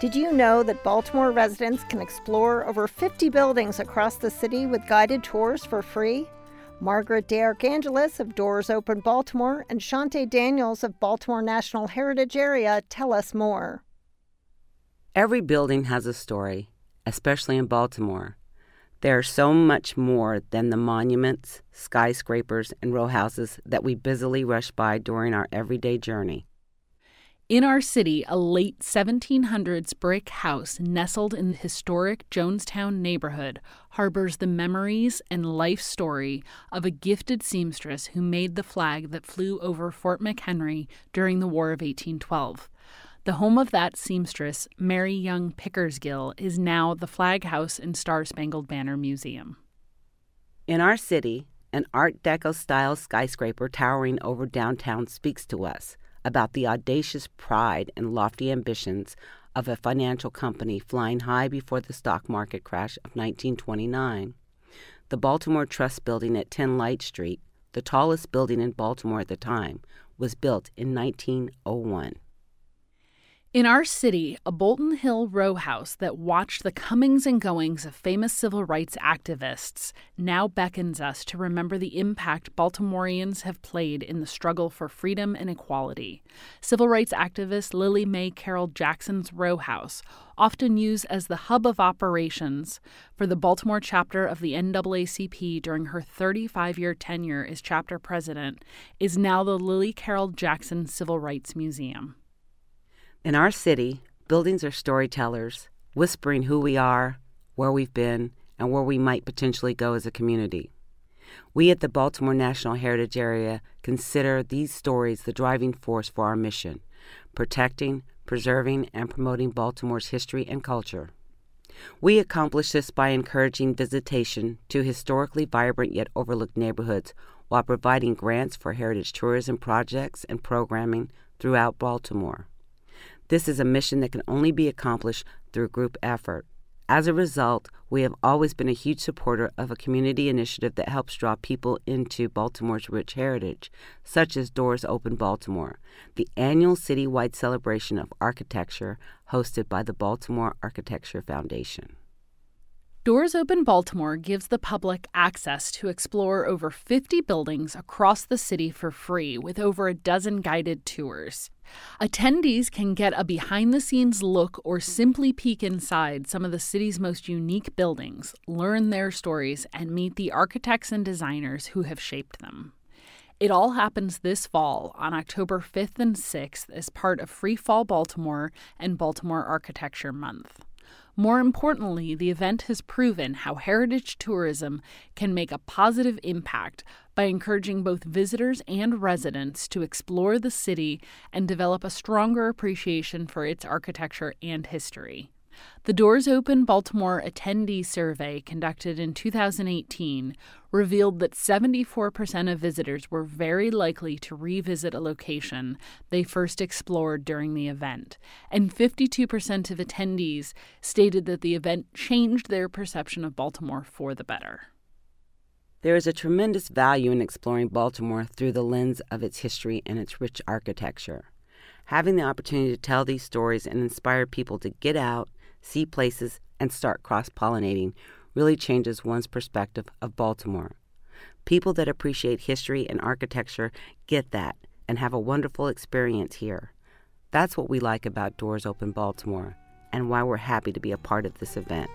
Did you know that Baltimore residents can explore over 50 buildings across the city with guided tours for free? Margaret DeArchangelis of Doors Open Baltimore and Shante Daniels of Baltimore National Heritage Area tell us more. Every building has a story, especially in Baltimore. There are so much more than the monuments, skyscrapers, and row houses that we busily rush by during our everyday journey. In our city, a late 1700s brick house nestled in the historic Jonestown neighborhood harbors the memories and life story of a gifted seamstress who made the flag that flew over Fort McHenry during the War of 1812. The home of that seamstress, Mary Young Pickersgill, is now the Flag House and Star-Spangled Banner Museum. In our city, an Art Deco-style skyscraper towering over downtown speaks to us about the audacious pride and lofty ambitions of a financial company flying high before the stock market crash of 1929. The Baltimore Trust Building at 10 Light Street, the tallest building in Baltimore at the time, was built in 1901. In our city, a Bolton Hill row house that watched the comings and goings of famous civil rights activists now beckons us to remember the impact Baltimoreans have played in the struggle for freedom and equality. Civil rights activist Lily Mae Carroll Jackson's row house, often used as the hub of operations for the Baltimore chapter of the NAACP during her 35-year tenure as chapter president, is now the Lily Carroll Jackson Civil Rights Museum. In our city, buildings are storytellers, whispering who we are, where we've been, and where we might potentially go as a community. We at the Baltimore National Heritage Area consider these stories the driving force for our mission, protecting, preserving, and promoting Baltimore's history and culture. We accomplish this by encouraging visitation to historically vibrant yet overlooked neighborhoods while providing grants for heritage tourism projects and programming throughout Baltimore. This is a mission that can only be accomplished through group effort. As a result, we have always been a huge supporter of a community initiative that helps draw people into Baltimore's rich heritage, such as Doors Open Baltimore, the annual citywide celebration of architecture hosted by the Baltimore Architecture Foundation. Doors Open Baltimore gives the public access to explore over 50 buildings across the city for free with over a dozen guided tours. Attendees can get a behind-the-scenes look or simply peek inside some of the city's most unique buildings, learn their stories, and meet the architects and designers who have shaped them. It all happens this fall on October 5th and 6th as part of Free Fall Baltimore and Baltimore Architecture Month. More importantly, the event has proven how heritage tourism can make a positive impact by encouraging both visitors and residents to explore the city and develop a stronger appreciation for its architecture and history. The Doors Open Baltimore attendee survey conducted in 2018 revealed that 74% of visitors were very likely to revisit a location they first explored during the event, and 52% of attendees stated that the event changed their perception of Baltimore for the better. There is a tremendous value in exploring Baltimore through the lens of its history and its rich architecture. Having the opportunity to tell these stories and inspire people to get out, see places, and start cross-pollinating really changes one's perspective of Baltimore. People that appreciate history and architecture get that and have a wonderful experience here. That's what we like about Doors Open Baltimore and why we're happy to be a part of this event.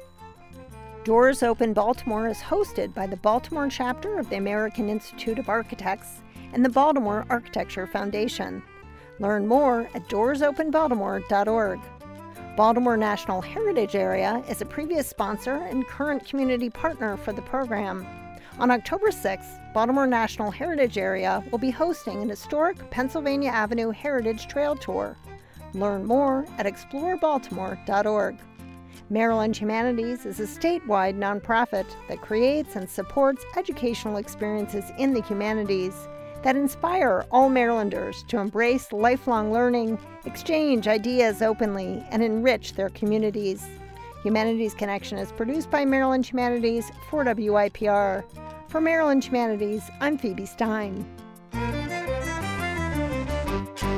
Doors Open Baltimore is hosted by the Baltimore chapter of the American Institute of Architects and the Baltimore Architecture Foundation. Learn more at doorsopenbaltimore.org. Baltimore National Heritage Area is a previous sponsor and current community partner for the program. On October 6th, Baltimore National Heritage Area will be hosting an historic Pennsylvania Avenue Heritage Trail Tour. Learn more at explorebaltimore.org. Maryland Humanities is a statewide nonprofit that creates and supports educational experiences in the humanities that inspire all Marylanders to embrace lifelong learning, exchange ideas openly, and enrich their communities. Humanities Connection is produced by Maryland Humanities for WIPR. For Maryland Humanities, I'm Phoebe Stein.